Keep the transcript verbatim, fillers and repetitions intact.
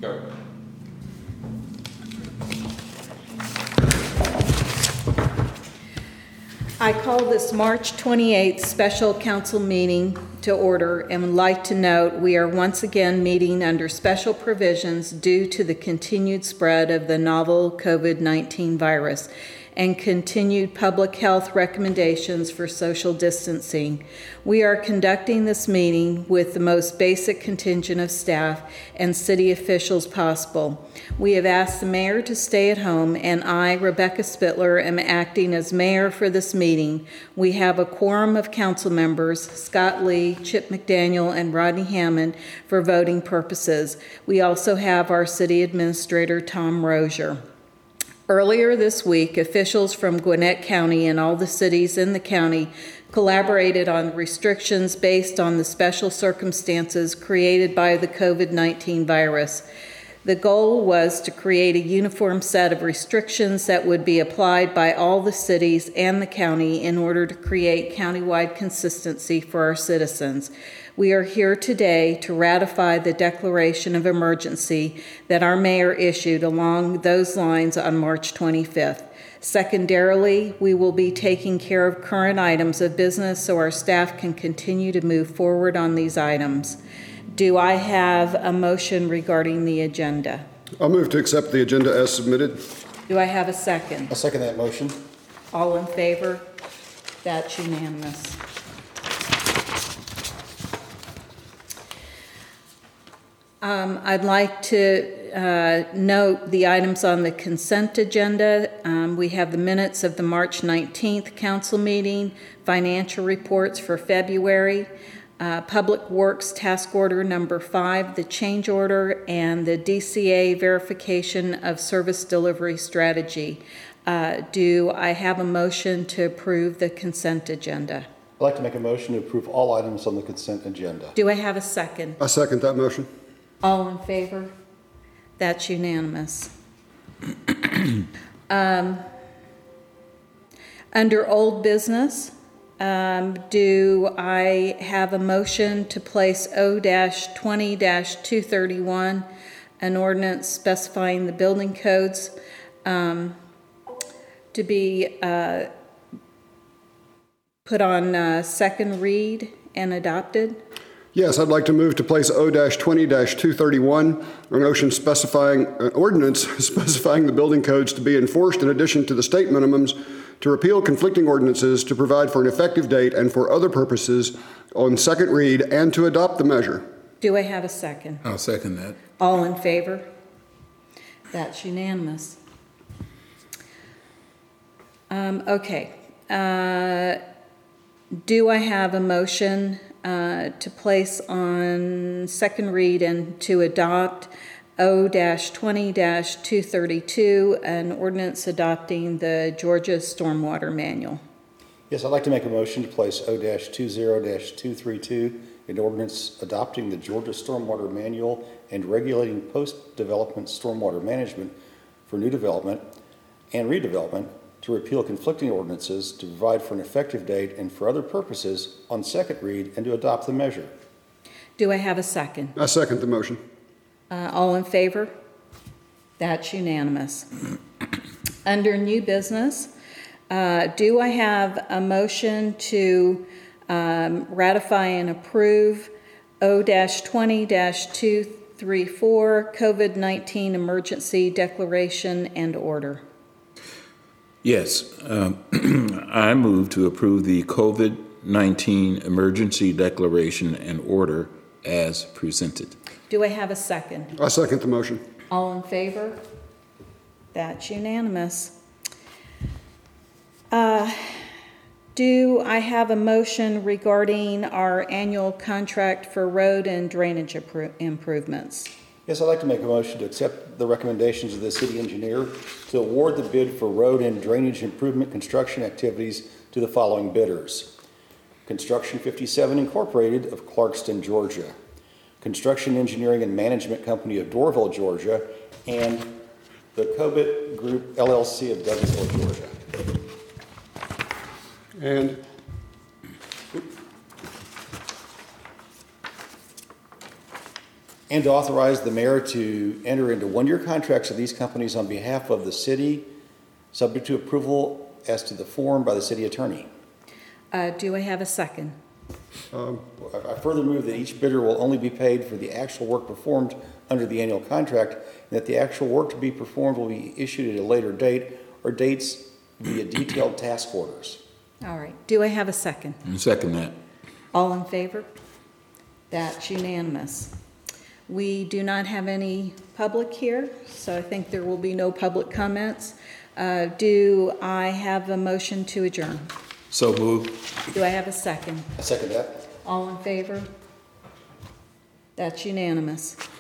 Go. I call this March twenty-eighth special council meeting to order and would like to note we are once again meeting under special provisions due to the continued spread of the novel COVID nineteen virus and continued public health recommendations for social distancing. We are conducting this meeting with the most basic contingent of staff and city officials possible. We have asked the mayor to stay at home, and I, Rebecca Spittler, am acting as mayor for this meeting. We have a quorum of council members, Scott Lee, Chip McDaniel, and Rodney Hammond, for voting purposes. We also have our city administrator, Tom Rozier. Earlier this week, officials from Gwinnett County and all the cities in the county collaborated on restrictions based on the special circumstances created by the COVID nineteen virus. The goal was to create a uniform set of restrictions that would be applied by all the cities and the county in order to create countywide consistency for our citizens. We are here today to ratify the declaration of emergency that our mayor issued along those lines on March twenty-fifth. Secondarily, we will be taking care of current items of business so our staff can continue to move forward on these items. Do I have a motion regarding the agenda? I'll move to accept the agenda as submitted. Do I have a second? I'll second that motion. All in favor? That's unanimous. Um, I'd like to uh, note the items on the consent agenda. Um, we have the minutes of the March nineteenth council meeting, financial reports for February, uh, Public Works Task Order number five, the change order, and the D C A verification of service delivery strategy. Uh, do I have a motion to approve the consent agenda? I'd like to make a motion to approve all items on the consent agenda. Do I have a second? I second that motion. All in favor? That's unanimous. um, under old business, um, do I have a motion to place O twenty two thirty-one, an ordinance specifying the building codes um, to be uh, put on uh, second read and adopted? Yes, I'd like to move to place O twenty two thirty-one, an ocean specifying, an ordinance specifying the building codes to be enforced in addition to the state minimums, to repeal conflicting ordinances, to provide for an effective date and for other purposes on second read, and to adopt the measure. Do I have a second? I'll second that. All in favor? That's unanimous. Um, okay. Uh, do I have a motion uh, to place on second read and to adopt O twenty two thirty-two, an ordinance adopting the Georgia Stormwater Manual? Yes, I'd like to make a motion to place O twenty two thirty-two, an ordinance adopting the Georgia Stormwater Manual and regulating post-development stormwater management for new development and redevelopment, to repeal conflicting ordinances, to provide for an effective date and for other purposes on second read, and to adopt the measure. Do I have a second? I second the motion. Uh, all in favor? That's unanimous. Under new business, uh, do I have a motion to um, ratify and approve O twenty two thirty-four COVID nineteen emergency declaration and order? Yes, um, I move to approve the COVID nineteen emergency declaration and order as presented. Do I have a second? I second the motion. All in favor? That's unanimous. Uh, do I have a motion regarding our annual contract for road and drainage appro- improvements? Yes, I'd like to make a motion to accept the recommendations of the city engineer to award the bid for road and drainage improvement construction activities to the following bidders: Construction fifty-seven Incorporated of Clarkston, Georgia, Construction Engineering and Management Company of Dorville, Georgia, and the Cobit Group L L C of Douglasville, Georgia. And And to authorize the mayor to enter into one-year contracts with these companies on behalf of the city, subject to approval as to the form by the city attorney. Uh, Do I have a second? I I further move that each bidder will only be paid for the actual work performed under the annual contract, and that the actual work to be performed will be issued at a later date or dates via detailed task orders. All right. Do I have a second? And second that. All in favor? That's unanimous. We do not have any public here, so I think there will be no public comments. Uh, Do I have a motion to adjourn? So moved. Do I have a second? I second that. All in favor? That's unanimous.